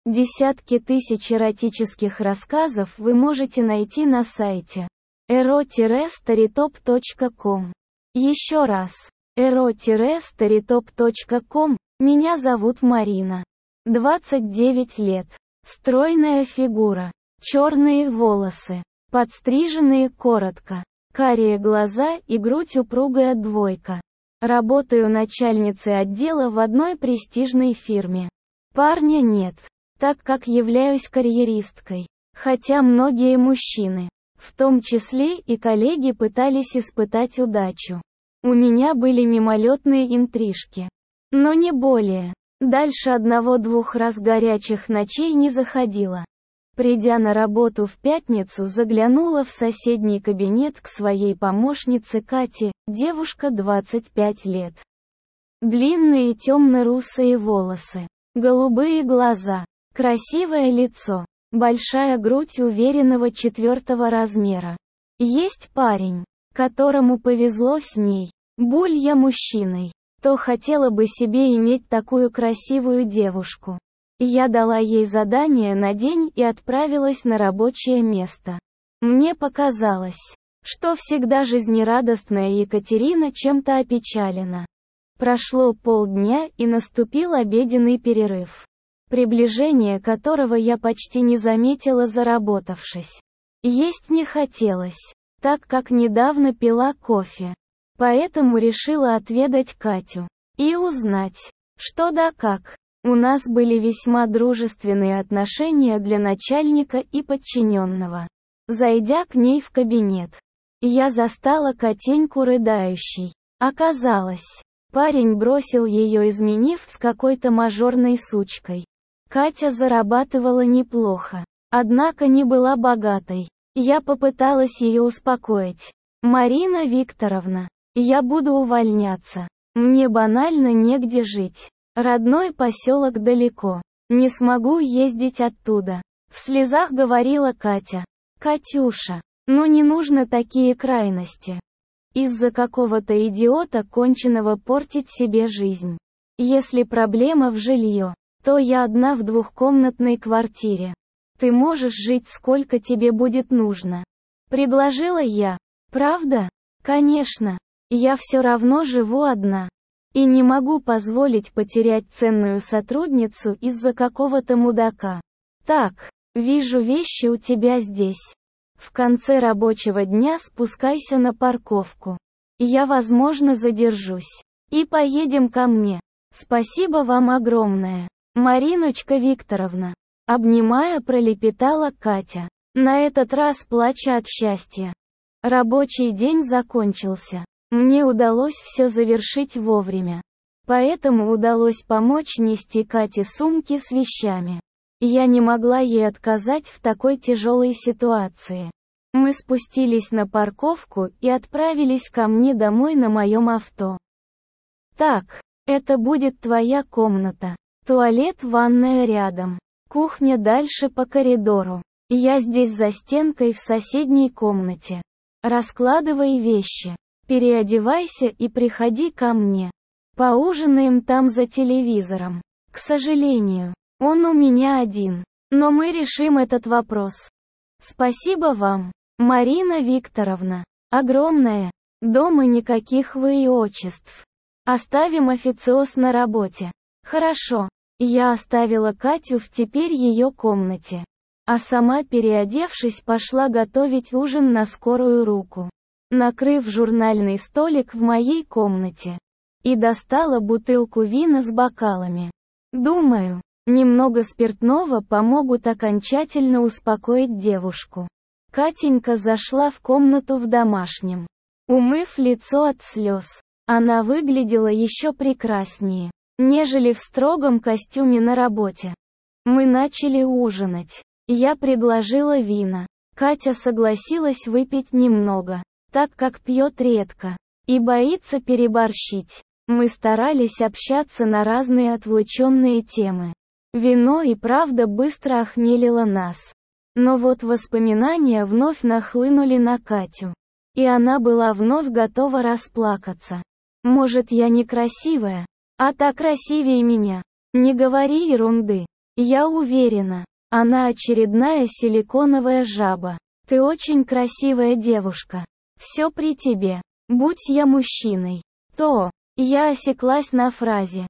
Десятки тысяч эротических рассказов вы можете найти на сайте ero-storytop.com. Еще раз, ero-storytop.com. Меня зовут Марина. 29 лет. Стройная фигура. Черные волосы. Подстриженные коротко. Карие глаза и грудь упругая двойка. Работаю начальницей отдела в одной престижной фирме. Парня нет, так как являюсь карьеристкой. Хотя многие мужчины, в том числе и коллеги, пытались испытать удачу. У меня были мимолетные интрижки. Но не более. Дальше 1-2 раз горячих ночей не заходила. Придя на работу в пятницу, заглянула в соседний кабинет к своей помощнице Кате, девушка 25 лет. Длинные темно-русые волосы, голубые глаза, красивое лицо, большая грудь уверенного 4-го размера. Есть парень, которому повезло с ней. Будь я мужчиной, то хотела бы себе иметь такую красивую девушку. Я дала ей задание на день и отправилась на рабочее место. Мне показалось, что всегда жизнерадостная Екатерина чем-то опечалена. Прошло полдня и наступил обеденный перерыв, приближение которого я почти не заметила, заработавшись. Есть не хотелось, так как недавно пила кофе. Поэтому решила отведать Катю и узнать, что да как. У нас были весьма дружественные отношения для начальника и подчиненного. Зайдя к ней в кабинет, я застала Катеньку рыдающей. Оказалось, парень бросил ее, изменив с какой-то мажорной сучкой. Катя зарабатывала неплохо, однако не была богатой. Я попыталась ее успокоить. «Марина Викторовна, я буду увольняться. Мне банально негде жить. Родной поселок далеко. Не смогу ездить оттуда», — в слезах говорила Катя. «Катюша, ну не нужно такие крайности. Из-за какого-то идиота конченого портить себе жизнь. Если проблема в жилье, то я одна в 2-комнатной квартире. Ты можешь жить сколько тебе будет нужно», — предложила я. «Правда? Конечно. Я все равно живу одна. И не могу позволить потерять ценную сотрудницу из-за какого-то мудака. Так, вижу, вещи у тебя здесь. В конце рабочего дня спускайся на парковку. Я, возможно, задержусь. И поедем ко мне. Спасибо вам огромное, Мариночка Викторовна». Обнимая, пролепетала Катя, на этот раз плача от счастья. Рабочий день закончился. Мне удалось все завершить вовремя. Поэтому удалось помочь нести Кате сумки с вещами. Я не могла ей отказать в такой тяжелой ситуации. Мы спустились на парковку и отправились ко мне домой на моем авто. «Так, это будет твоя комната. Туалет, ванная рядом. Кухня дальше по коридору. Я здесь за стенкой в соседней комнате. Раскладывай вещи. Переодевайся и приходи ко мне. Поужинаем там за телевизором. К сожалению, он у меня один. Но мы решим этот вопрос. Спасибо вам, Марина Викторовна. Огромное. Дома никаких вы и отчеств. Оставим официоз на работе». «Хорошо». Я оставила Катю в теперь ее комнате. А сама, переодевшись, пошла готовить ужин на скорую руку. Накрыв журнальный столик в моей комнате. И достала бутылку вина с бокалами. Думаю, немного спиртного помогут окончательно успокоить девушку. Катенька зашла в комнату в домашнем. Умыв лицо от слез, она выглядела еще прекраснее, нежели в строгом костюме на работе. Мы начали ужинать. Я предложила вина. Катя согласилась выпить немного, так как пьет редко и боится переборщить. Мы старались общаться на разные отвлеченные темы. Вино и правда быстро охмелило нас. Но вот воспоминания вновь нахлынули на Катю. И она была вновь готова расплакаться. «Может, я некрасивая? А та красивее меня. Не говори ерунды. Я уверена, она очередная силиконовая жаба. Ты очень красивая девушка. Все при тебе. Будь я мужчиной. Я осеклась на фразе.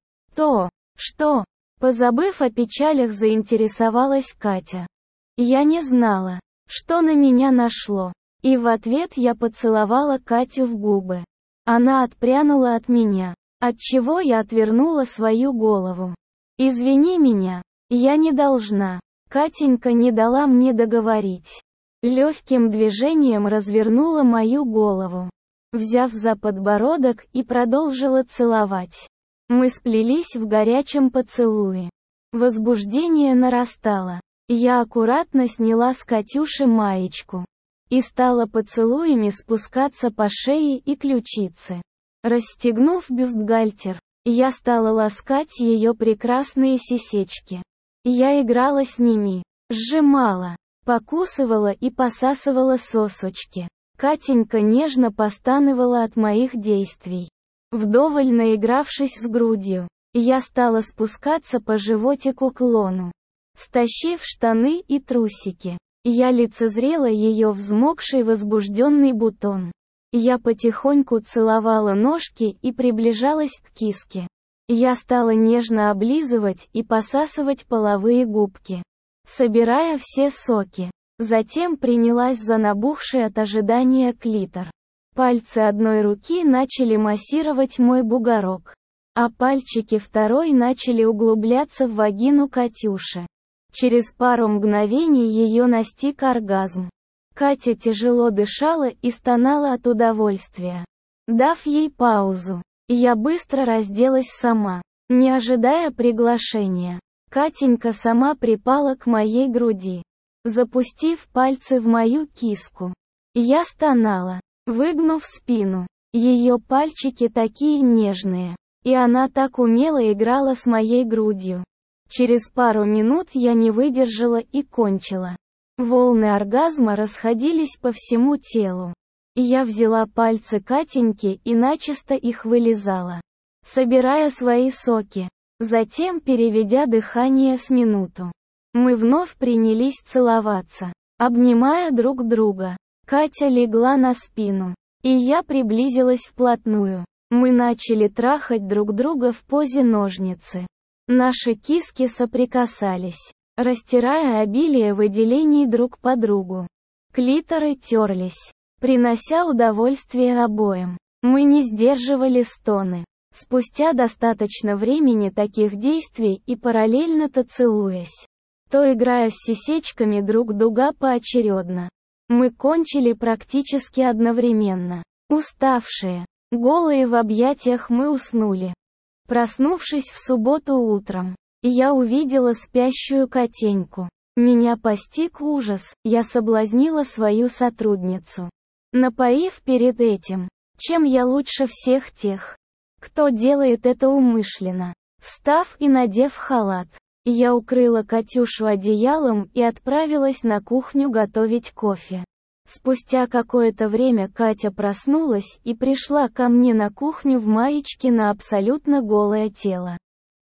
Что? Позабыв о печалях, заинтересовалась Катя. Я не знала, что на меня нашло. И в ответ я поцеловала Катю в губы. Она отпрянула от меня, отчего я отвернула свою голову. «Извини меня, я не должна». Катенька не дала мне договорить. Легким движением развернула мою голову, взяв за подбородок, и продолжила целовать. Мы сплелись в горячем поцелуе. Возбуждение нарастало. Я аккуратно сняла с Катюши маечку и стала поцелуями спускаться по шее и ключице. Расстегнув бюстгальтер, я стала ласкать ее прекрасные сисечки. Я играла с ними, сжимала, покусывала и посасывала сосочки. Катенька нежно постанывала от моих действий. Вдоволь наигравшись с грудью, я стала спускаться по животику к лону. Стащив штаны и трусики, я лицезрела ее взмокший возбужденный бутон. Я потихоньку целовала ножки и приближалась к киске. Я стала нежно облизывать и посасывать половые губки, собирая все соки. Затем принялась за набухший от ожидания клитор. Пальцы одной руки начали массировать мой бугорок, а пальчики второй начали углубляться в вагину Катюши. Через пару мгновений ее настиг оргазм. Катя тяжело дышала и стонала от удовольствия. Дав ей паузу, я быстро разделась сама, не ожидая приглашения. Катенька сама припала к моей груди, запустив пальцы в мою киску. Я стонала, выгнув спину. Ее пальчики такие нежные, и она так умело играла с моей грудью. Через пару минут я не выдержала и кончила. Волны оргазма расходились по всему телу. Я взяла пальцы Катеньки и начисто их вылизала, собирая свои соки. Затем, переведя дыхание с минуту, мы вновь принялись целоваться, обнимая друг друга. Катя легла на спину, и я приблизилась вплотную. Мы начали трахать друг друга в позе ножницы. Наши киски соприкасались, растирая обилие выделений друг по другу. Клиторы терлись, принося удовольствие обоим. Мы не сдерживали стоны. Спустя достаточно времени таких действий и параллельно-то целуясь, то играя с сисечками друг друга поочередно, мы кончили практически одновременно. Уставшие, голые в объятиях, мы уснули. Проснувшись в субботу утром, я увидела спящую Катеньку. Меня постиг ужас, я соблазнила свою сотрудницу, напоив перед этим, чем я лучше всех тех, кто делает это умышленно. Встав и надев халат, я укрыла Катюшу одеялом и отправилась на кухню готовить кофе. Спустя какое-то время Катя проснулась и пришла ко мне на кухню в маечке на абсолютно голое тело.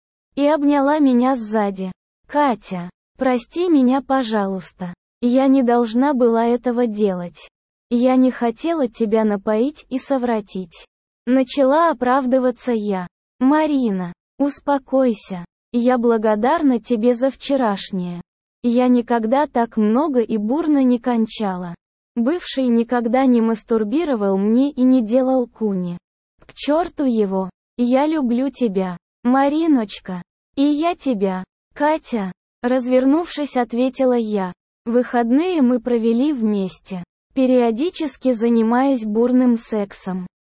И обняла меня сзади. «Катя, прости меня, пожалуйста. Я не должна была этого делать. Я не хотела тебя напоить и совратить». Начала оправдываться я. «Марина, успокойся. Я благодарна тебе за вчерашнее. Я никогда так много и бурно не кончала. Бывший никогда не мастурбировал мне и не делал куни. К черту его. Я люблю тебя, Мариночка. И я тебя, Катя». Развернувшись, ответила я. Выходные мы провели вместе, периодически занимаясь бурным сексом.